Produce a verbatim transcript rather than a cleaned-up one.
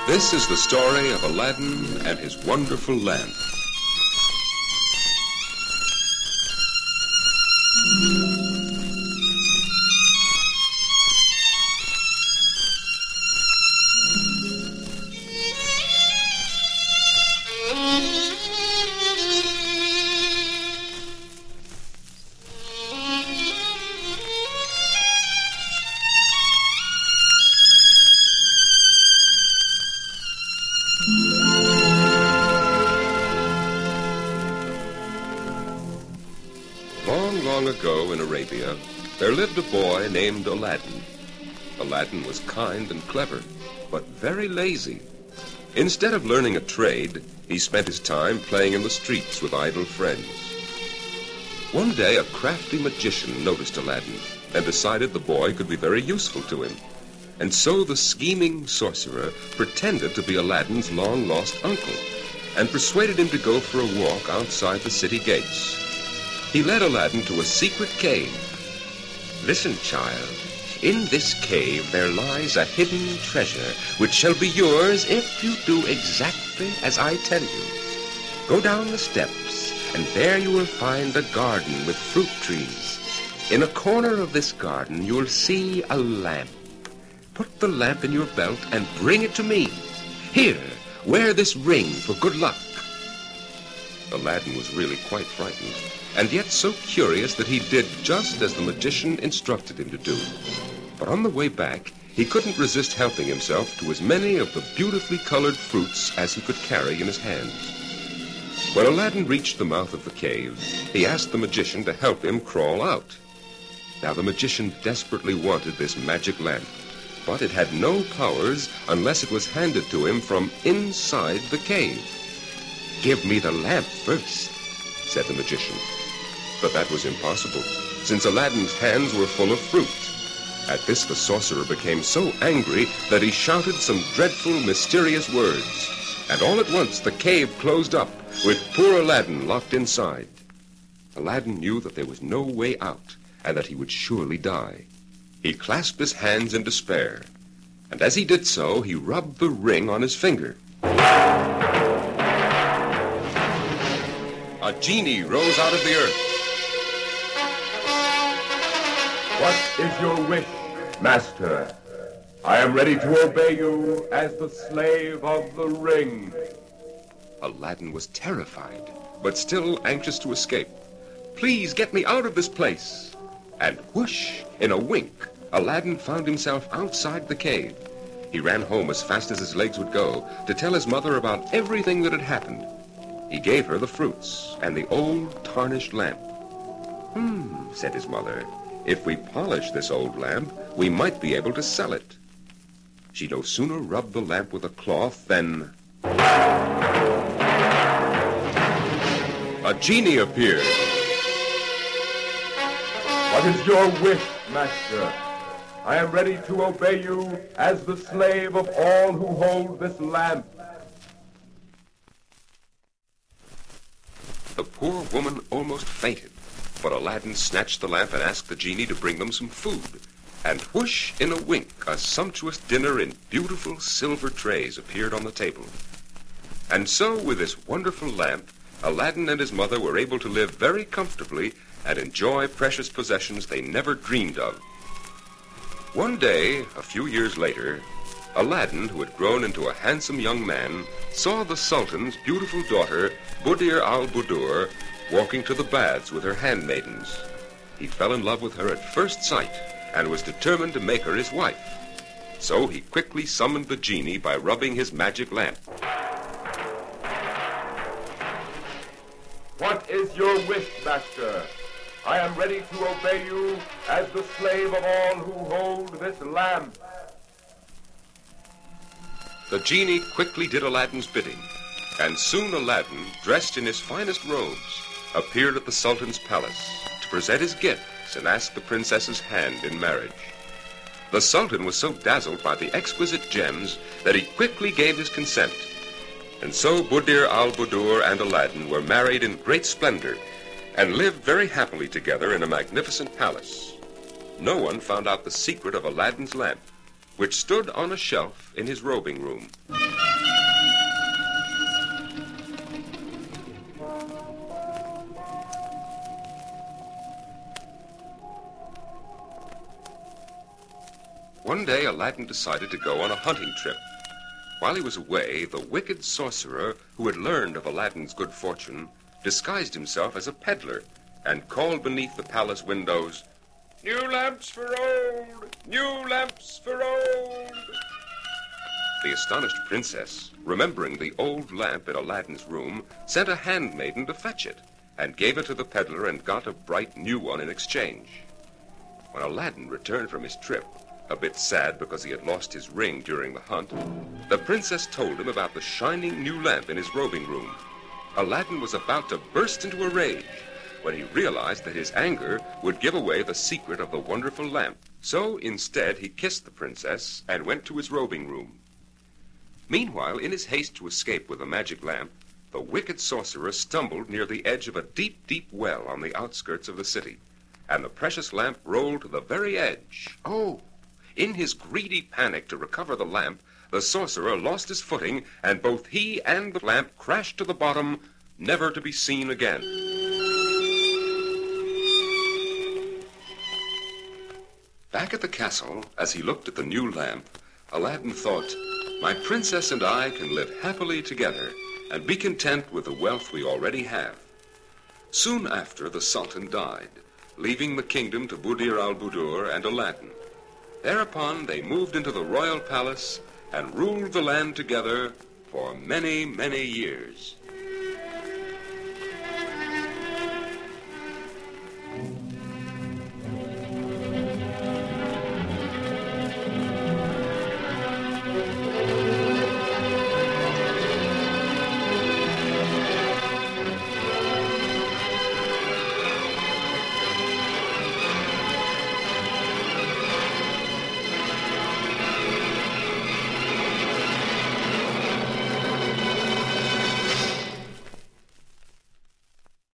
This is the story of Aladdin and his wonderful lamp. Long, long ago in Arabia, there lived a boy named Aladdin. Aladdin was kind and clever, but very lazy. Instead of learning a trade, he spent his time playing in the streets with idle friends. One day, a crafty magician noticed Aladdin and decided the boy could be very useful to him. And so the scheming sorcerer pretended to be Aladdin's long-lost uncle and persuaded him to go for a walk outside the city gates. He led Aladdin to a secret cave. "Listen, child. In this cave there lies a hidden treasure which shall be yours if you do exactly as I tell you. Go down the steps, and there you will find a garden with fruit trees. In a corner of this garden you will see a lamp. Put the lamp in your belt and bring it to me. Here, wear this ring for good luck." Aladdin was really quite frightened, and yet so curious that he did just as the magician instructed him to do. But on the way back, he couldn't resist helping himself to as many of the beautifully colored fruits as he could carry in his hands. When Aladdin reached the mouth of the cave, he asked the magician to help him crawl out. Now the magician desperately wanted this magic lamp, but it had no powers unless it was handed to him from inside the cave. "Give me the lamp first," said the magician. But that was impossible, since Aladdin's hands were full of fruit. At this, the sorcerer became so angry that he shouted some dreadful, mysterious words. And all at once, the cave closed up, with poor Aladdin locked inside. Aladdin knew that there was no way out, and that he would surely die. He clasped his hands in despair, and as he did so, he rubbed the ring on his finger. A genie rose out of the earth. "What is your wish, master? I am ready to obey you as the slave of the ring." Aladdin was terrified, but still anxious to escape. "Please get me out of this place." And whoosh, in a wink, Aladdin found himself outside the cave. He ran home as fast as his legs would go to tell his mother about everything that had happened. He gave her the fruits and the old tarnished lamp. "Hmm," said his mother, "if we polish this old lamp, we might be able to sell it." She no sooner rubbed the lamp with a cloth than a genie appeared. "What is your wish, master? I am ready to obey you as the slave of all who hold this lamp." The poor woman almost fainted, but Aladdin snatched the lamp and asked the genie to bring them some food. And whoosh, in a wink, a sumptuous dinner in beautiful silver trays appeared on the table. And so, with this wonderful lamp, Aladdin and his mother were able to live very comfortably and enjoy precious possessions they never dreamed of. One day, a few years later, Aladdin, who had grown into a handsome young man, saw the Sultan's beautiful daughter, Buddir al-Buddur, walking to the baths with her handmaidens. He fell in love with her at first sight and was determined to make her his wife. So he quickly summoned the genie by rubbing his magic lamp. "What is your wish, master? I am ready to obey you as the slave of all who hold this lamp." The genie quickly did Aladdin's bidding, and soon Aladdin, dressed in his finest robes, appeared at the Sultan's palace to present his gifts and ask the princess's hand in marriage. The Sultan was so dazzled by the exquisite gems that he quickly gave his consent. And so Buddir al-Buddur and Aladdin were married in great splendor and lived very happily together in a magnificent palace. No one found out the secret of Aladdin's lamp, which stood on a shelf in his robing room. One day, Aladdin decided to go on a hunting trip. While he was away, the wicked sorcerer, who had learned of Aladdin's good fortune, disguised himself as a peddler and called beneath the palace windows, "New lamps for old! New lamps for old!" The astonished princess, remembering the old lamp in Aladdin's room, sent a handmaiden to fetch it and gave it to the peddler and got a bright new one in exchange. When Aladdin returned from his trip, a bit sad because he had lost his ring during the hunt, the princess told him about the shining new lamp in his robing room. Aladdin was about to burst into a rage when he realized that his anger would give away the secret of the wonderful lamp. So instead, he kissed the princess and went to his robing room. Meanwhile, in his haste to escape with the magic lamp, the wicked sorcerer stumbled near the edge of a deep, deep well on the outskirts of the city, and the precious lamp rolled to the very edge. Oh! In his greedy panic to recover the lamp, the sorcerer lost his footing, and both he and the lamp crashed to the bottom, never to be seen again. Back at the castle, as he looked at the new lamp, Aladdin thought, "My princess and I can live happily together and be content with the wealth we already have." Soon after, the Sultan died, leaving the kingdom to Budir al-Budur and Aladdin. Thereupon they moved into the royal palace and ruled the land together for many, many years.